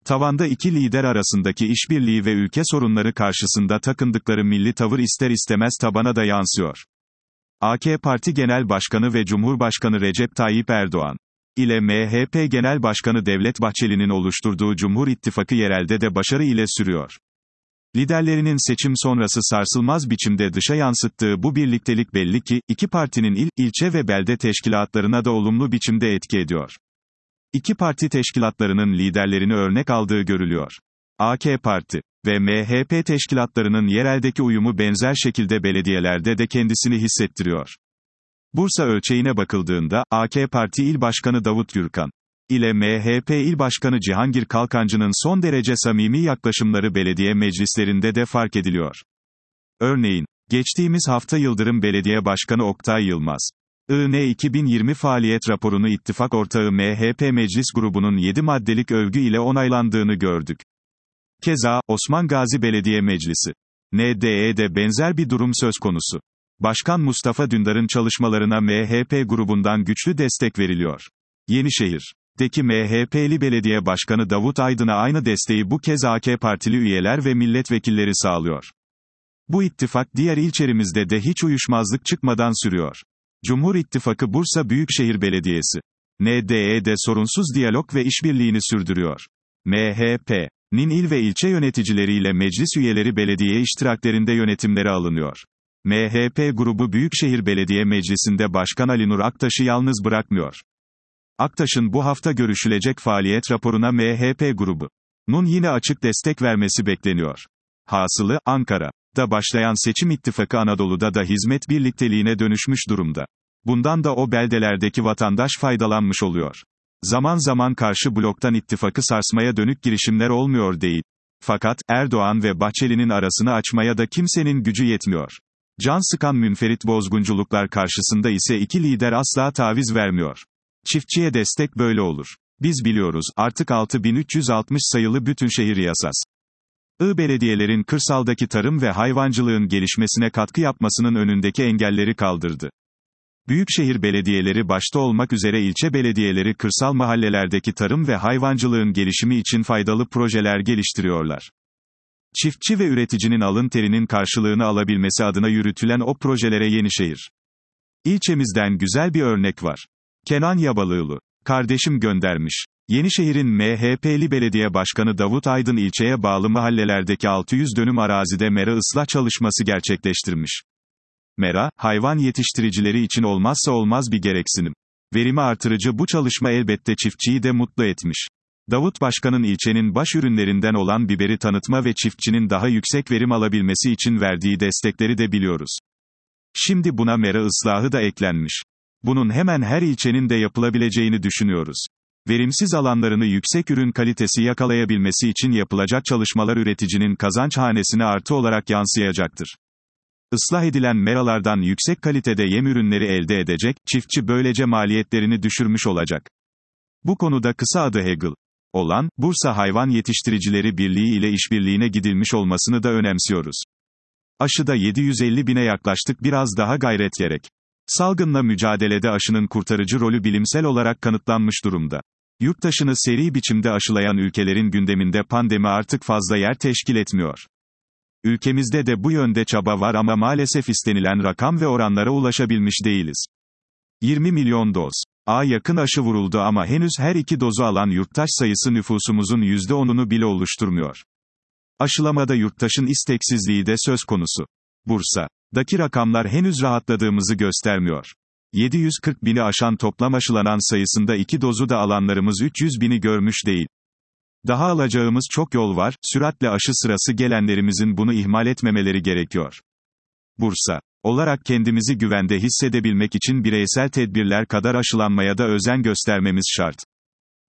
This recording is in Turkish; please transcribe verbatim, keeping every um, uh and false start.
Tavanda iki lider arasındaki işbirliği ve ülke sorunları karşısında takındıkları milli tavır ister istemez tabana da yansıyor. A K Parti Genel Başkanı ve Cumhurbaşkanı Recep Tayyip Erdoğan ile M H P Genel Başkanı Devlet Bahçeli'nin oluşturduğu Cumhur İttifakı yerelde de başarı ile sürüyor. Liderlerinin seçim sonrası sarsılmaz biçimde dışa yansıttığı bu birliktelik belli ki, iki partinin il, ilçe ve belde teşkilatlarına da olumlu biçimde etki ediyor. İki parti teşkilatlarının liderlerini örnek aldığı görülüyor. A K Parti ve M H P teşkilatlarının yereldeki uyumu benzer şekilde belediyelerde de kendisini hissettiriyor. Bursa ölçeğine bakıldığında, A K Parti İl Başkanı Davut Gürkan ile M H P İl Başkanı Cihangir Kalkancı'nın son derece samimi yaklaşımları belediye meclislerinde de fark ediliyor. Örneğin, geçtiğimiz hafta Yıldırım Belediye Başkanı Oktay Yılmaz, I N iki bin yirmi faaliyet raporunu ittifak ortağı M H P Meclis grubunun yedi maddelik övgü ile onaylandığını gördük. Keza, Osman Gazi Belediye Meclisi N D E'de benzer bir durum söz konusu. Başkan Mustafa Dündar'ın çalışmalarına M H P grubundan güçlü destek veriliyor. Yenişehir'deki M H P'li belediye başkanı Davut Aydın'a aynı desteği bu kez A K Partili üyeler ve milletvekilleri sağlıyor. Bu ittifak diğer ilçelerimizde de hiç uyuşmazlık çıkmadan sürüyor. Cumhur İttifakı Bursa Büyükşehir Belediyesi N D E'de sorunsuz diyalog ve işbirliğini sürdürüyor. M H P'nin il ve ilçe yöneticileriyle meclis üyeleri belediye iştiraklerinde yönetimlere alınıyor. M H P grubu Büyükşehir Belediye Meclisi'nde Başkan Ali Nur Aktaş'ı yalnız bırakmıyor. Aktaş'ın bu hafta görüşülecek faaliyet raporuna M H P grubunun yine açık destek vermesi bekleniyor. Hasılı, Ankara'da başlayan seçim ittifakı Anadolu'da da hizmet birlikteliğine dönüşmüş durumda. Bundan da o beldelerdeki vatandaş faydalanmış oluyor. Zaman zaman karşı bloktan ittifakı sarsmaya dönük girişimler olmuyor değil. Fakat, Erdoğan ve Bahçeli'nin arasını açmaya da kimsenin gücü yetmiyor. Can sıkan münferit bozgunculuklar karşısında ise iki lider asla taviz vermiyor. Çiftçiye destek böyle olur. Biz biliyoruz, artık altı bin üç yüz altmış sayılı Bütünşehir Yasası, I belediyelerin kırsaldaki tarım ve hayvancılığın gelişmesine katkı yapmasının önündeki engelleri kaldırdı. Büyükşehir belediyeleri başta olmak üzere ilçe belediyeleri kırsal mahallelerdeki tarım ve hayvancılığın gelişimi için faydalı projeler geliştiriyorlar. Çiftçi ve üreticinin alın terinin karşılığını alabilmesi adına yürütülen o projelere Yenişehir İlçemizden güzel bir örnek var. Kenan Yabalıoğlu kardeşim göndermiş. Yenişehir'in M H P'li belediye başkanı Davut Aydın ilçeye bağlı mahallelerdeki altı yüz dönüm arazide mera ıslah çalışması gerçekleştirmiş. Mera, hayvan yetiştiricileri için olmazsa olmaz bir gereksinim. Verimi artırıcı bu çalışma elbette çiftçiyi de mutlu etmiş. Davut Başkan'ın ilçenin baş ürünlerinden olan biberi tanıtma ve çiftçinin daha yüksek verim alabilmesi için verdiği destekleri de biliyoruz. Şimdi buna mera ıslahı da eklenmiş. Bunun hemen her ilçenin de yapılabileceğini düşünüyoruz. Verimsiz alanlarını yüksek ürün kalitesi yakalayabilmesi için yapılacak çalışmalar üreticinin kazanç hanesine artı olarak yansıyacaktır. Islah edilen meralardan yüksek kalitede yem ürünleri elde edecek, çiftçi böylece maliyetlerini düşürmüş olacak. Bu konuda kısa adı Hegel olan, Bursa Hayvan Yetiştiricileri Birliği ile işbirliğine gidilmiş olmasını da önemsiyoruz. Aşıda yedi yüz elli bine yaklaştık, biraz daha gayret gerek. Salgınla mücadelede aşının kurtarıcı rolü bilimsel olarak kanıtlanmış durumda. Yurttaşını seri biçimde aşılayan ülkelerin gündeminde pandemi artık fazla yer teşkil etmiyor. Ülkemizde de bu yönde çaba var ama maalesef istenilen rakam ve oranlara ulaşabilmiş değiliz. yirmi milyon doz A yakın aşı vuruldu ama henüz her iki dozu alan yurttaş sayısı nüfusumuzun yüzde onunu bile oluşturmuyor. Aşılamada yurttaşın isteksizliği de söz konusu. Bursa'daki rakamlar henüz rahatladığımızı göstermiyor. yedi yüz kırk bini aşan toplam aşılanan sayısında iki dozu da alanlarımız üç yüz bini görmüş değil. Daha alacağımız çok yol var, süratle aşı sırası gelenlerimizin bunu ihmal etmemeleri gerekiyor. Bursa olarak kendimizi güvende hissedebilmek için bireysel tedbirler kadar aşılanmaya da özen göstermemiz şart.